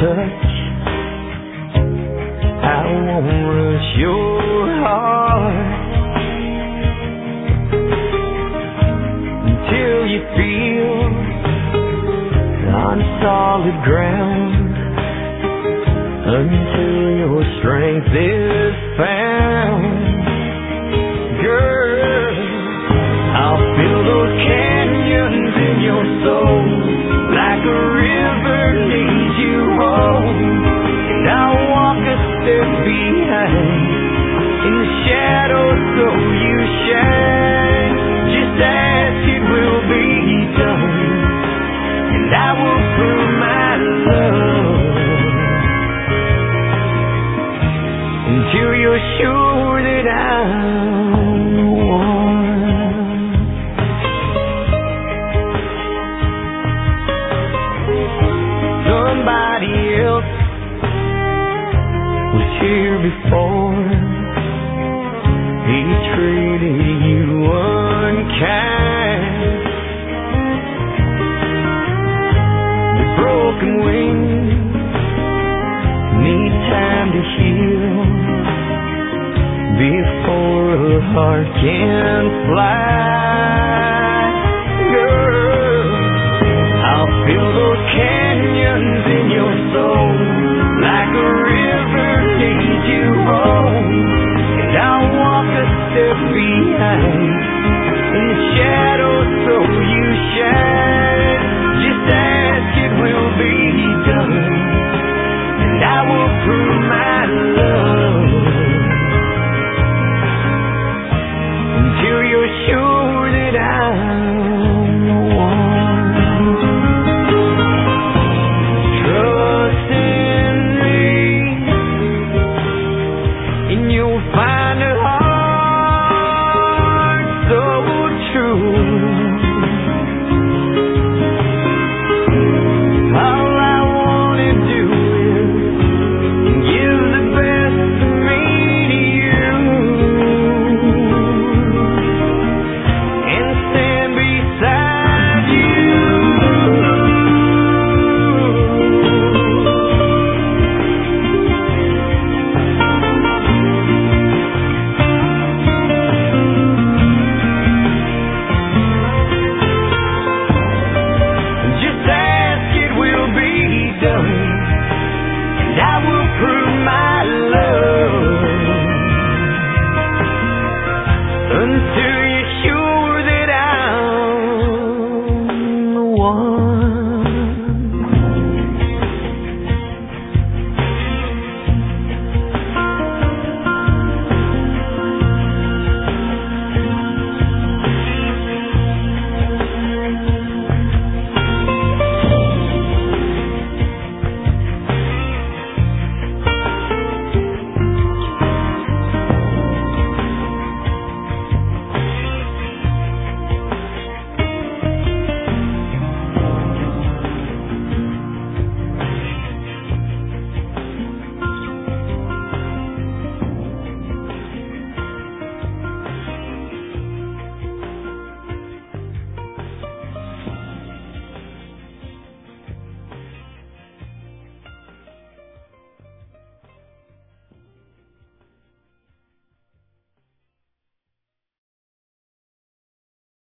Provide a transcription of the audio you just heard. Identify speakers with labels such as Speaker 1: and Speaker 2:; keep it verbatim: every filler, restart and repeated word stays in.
Speaker 1: touch. I won't rush your heart until you feel on solid ground, until your strength is found. Girl, I'll fill those canyons in your soul like a river needs you home, and I'll walk a step behind in the shadows so you shine. Just ask, it will be done, and I will prove my love until you're sure that I'm the one. Somebody else was here before. He treated you unkind. The broken wings need time to heal before a heart can fly.